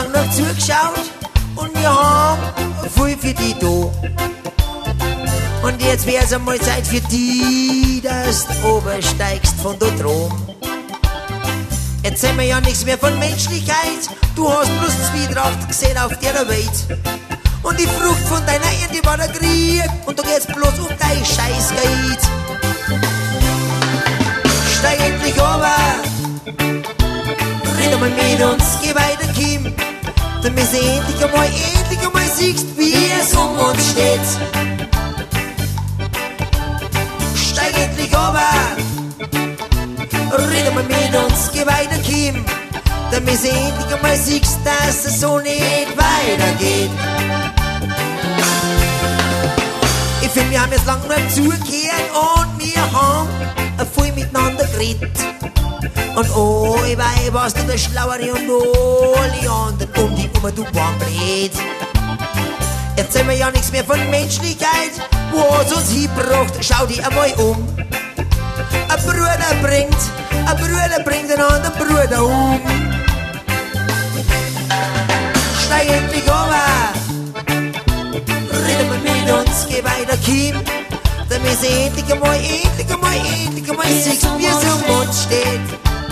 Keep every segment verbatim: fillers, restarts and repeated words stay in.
lang noch zugeschaut und wir haben viel für die da. Und jetzt wär's einmal Zeit für die, dass du obersteigst von dort drum. Jetzt sehen wir ja nichts mehr von Menschlichkeit, du hast bloß Zwietracht gesehen auf der Welt. Und die Frucht von deiner Ernte war der Krieg und du gehst bloß um dein Scheißgeld. Steig endlich runter, red einmal mit uns, geh weiter, Kim, damit du endlich einmal, endlich einmal siehst, wie es um uns steht. Steig endlich runter, red einmal mit uns, geh weiter, Kim, damit du endlich einmal siehst, dass es so nicht weitergeht. Ich finde, wir haben jetzt lang nicht zugehört und wir haben viel miteinander geredet. Und oh, ich weiß, warst du der Schlauere und alle anderen um die Uhr, du warm blöd. Jetzt sehen wir ja nichts mehr von Menschlichkeit, wo hat's uns hingebracht, schau dich einmal um. Ein Bruder bringt, ein Bruder bringt einen anderen Bruder um. Steig endlich runter, rede mal mit uns, geh weiter, Kim, damit du endlich einmal, endlich einmal, endlich einmal siehst, wie es um uns steht.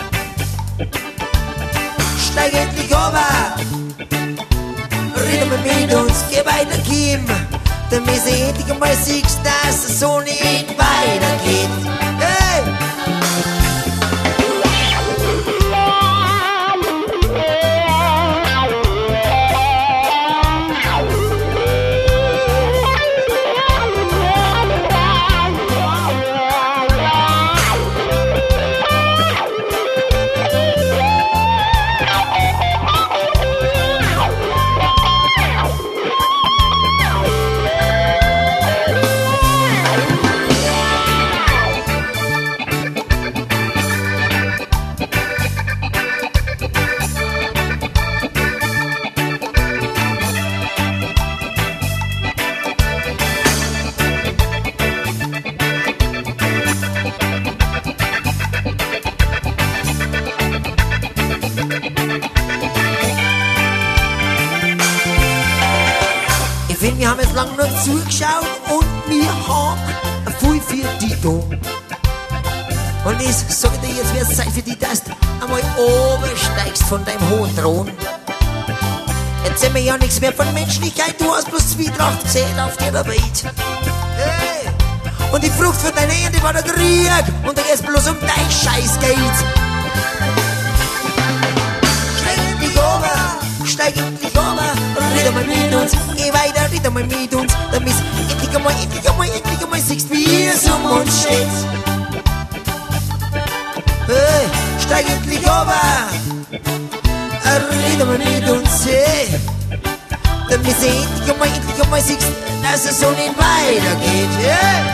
Steig endlich runter, rede mal mit uns, geh weiter, Kim, damit du endlich einmal siehst, dass es so nicht weitergeht. Hey! Wir haben jetzt lang noch zugeschaut und wir haben viel für die da. Und ich sage dir, jetzt wird's Zeit für die, dass du einmal obersteigst von deinem hohen Thron. Jetzt sehen wir ja nichts mehr von Menschlichkeit, du hast bloß Zwietracht gesehen auf der Welt. Hey! Und die Frucht von deiner Ernte war der Krieg und du gehst bloß um dein Scheißgeld. Steig endlich runter, steig endlich runter, red mal mit uns, geh weiter, red mal mit uns, damit du endlich einmal, endlich einmal, endlich einmal siehst, wie es um uns steht. Hey, steig endlich runter, red mal mit uns, hey, damit du endlich einmal, endlich einmal siehst, dass es so nicht weitergeht, hey.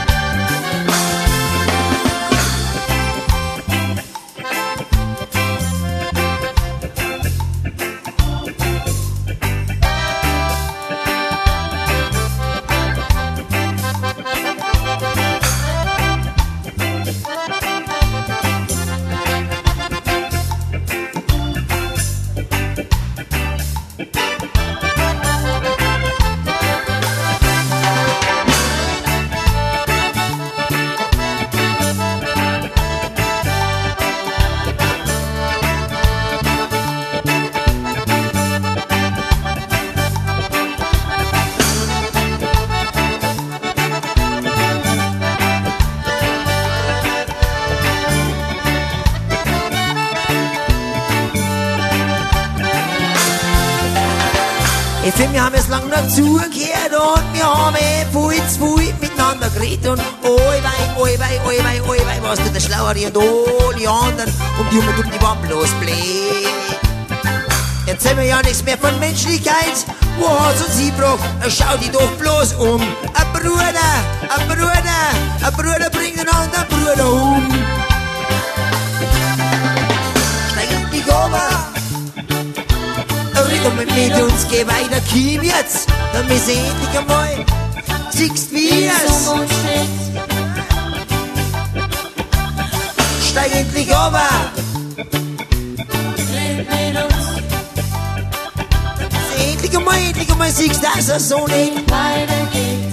Ich finde, wir haben jetzt lang noch zugehört und wir haben eh viel zu viel miteinander geredet und oi wei, oi wei, oi wei, oi wei, warst du der Schlauere und alle anderen und die und die waren bloß blöd. Jetzt sehen wir ja nichts mehr von Menschlichkeit, wo hat's uns hingebracht? Schau dich doch bloß um. Ein Bruder, ein Bruder, ein Bruder bringt einen anderen Bruder um. Steig endlich runter, red mit uns, geh weiter, Kim jetzt, damit du endlich einmal siehst, wie es um uns steht. Steig endlich runter, red mit uns, endlich einmal siehst, dass er so nicht weitergeht.